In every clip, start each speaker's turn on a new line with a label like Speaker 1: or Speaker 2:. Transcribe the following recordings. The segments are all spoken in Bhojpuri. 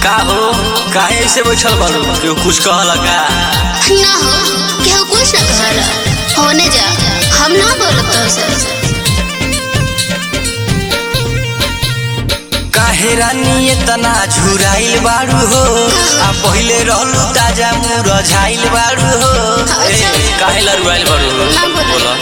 Speaker 1: का हो काहे ऐसे बैठल बारू केहू कुछ कहला का
Speaker 2: ना हो केहू कुछ ना कहला होने जा हम ना बोलत तो
Speaker 1: काहे रानी इतना झुराइल बारू हो आ पहिले रहलू ताजा मुरझाइल बारू हो काहे लरुआइल बारू बोला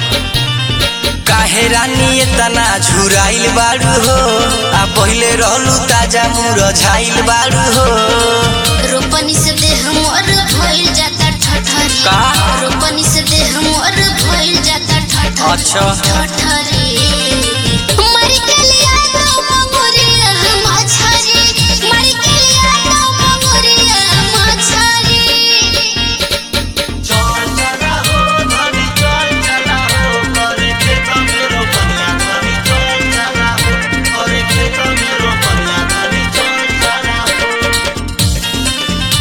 Speaker 1: काहे रानी इतना झुराइल बारू हो आ पहिले रहलू ताजा मुरझाइल बारू हो
Speaker 2: रोपनी से देह मोर भइल जाता ठठरी
Speaker 1: का
Speaker 2: रोपनी से देह मोर भइल जाता ठठरी
Speaker 1: अच्छा
Speaker 2: ठठरी मरी के लिया तो मंगोरिया मछरी मरी के लिया तो मंगोरिया मछरी
Speaker 3: चल चला हो धनी चल चला हो करे के मेरो पनिया धनी चल चला हो करे के मेरो पनिया धनी चल चला हो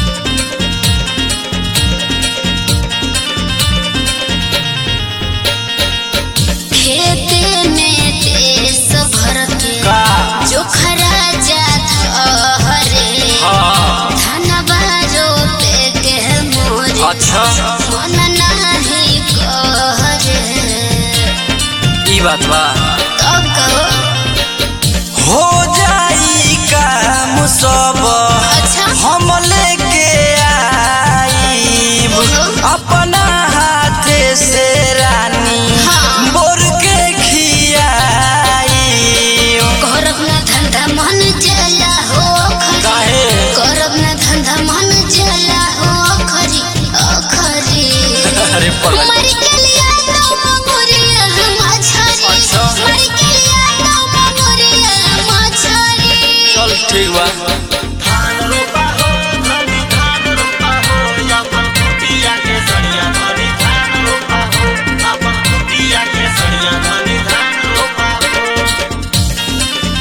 Speaker 2: खेते में देश भर के
Speaker 1: का
Speaker 2: जोखरा जात हरे
Speaker 1: हाँ
Speaker 2: धनबा रोपे के मोरे
Speaker 1: अच्छा
Speaker 2: मन नाही कहरे
Speaker 1: ई बात बा
Speaker 2: तब कहो
Speaker 1: हो जाई काम सब
Speaker 2: अच्छा
Speaker 1: हम लेके आईब अपना हाथ से रानी
Speaker 2: हाँ।
Speaker 1: बोर के खियाई
Speaker 2: करब ना धंधा मन जला हो खरी
Speaker 1: काहे
Speaker 2: करब ना धंधा मन जला हो खरी अखरी
Speaker 1: अरे पगला
Speaker 2: मरी के लिया तो मंगोरिया मछरी
Speaker 1: अच्छा।
Speaker 2: मरी के लिया तो मंगोरिया मछरी
Speaker 1: चल ठीक बा
Speaker 3: धान रोपा हो धनी धान रोपा हो अपन कुटिया के सड़िया धनी धान रोपा हो अपन कुटिया के सड़िया धनी धान रोपा हो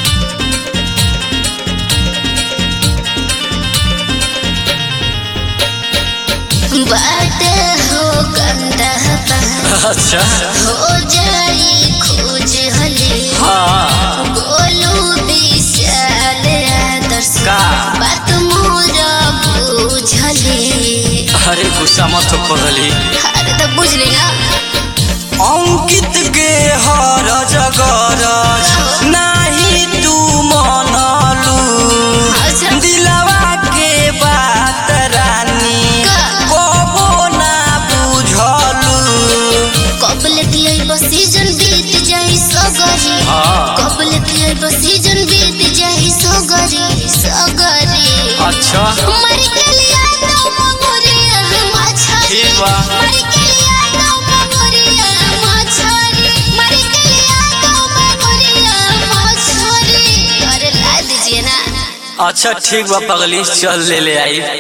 Speaker 2: बाटे हो गंदा
Speaker 1: अच्छा
Speaker 2: हो जाई खोज हले
Speaker 1: हाँ
Speaker 2: गोलू विशाल आदर्श
Speaker 1: का
Speaker 2: बात मोर बुझले
Speaker 1: अरे गुस्सा मत हो पगली
Speaker 2: अरे तो बुझली ना
Speaker 1: अंकित के हर जगरज नाही तू मनलू
Speaker 2: अच्छा
Speaker 1: दिलवा के बात रानी
Speaker 2: का
Speaker 1: कबो ना बुझलू
Speaker 2: कबल दिए सीजन बीत जाई सगरी
Speaker 1: हाँ
Speaker 2: कबल दिए सीजन बीत जाई सगरी सगरी
Speaker 1: अच्छा
Speaker 2: मरी के लिया तो मंगोरिया मछरी
Speaker 1: ठीक बा
Speaker 2: मरी के लिया तो मंगोरिया मछरी मरी के लिया तो मंगोरिया मछरी अरे ला दीजिए ना
Speaker 1: अच्छा ठीक बा पगली चल ले ले आई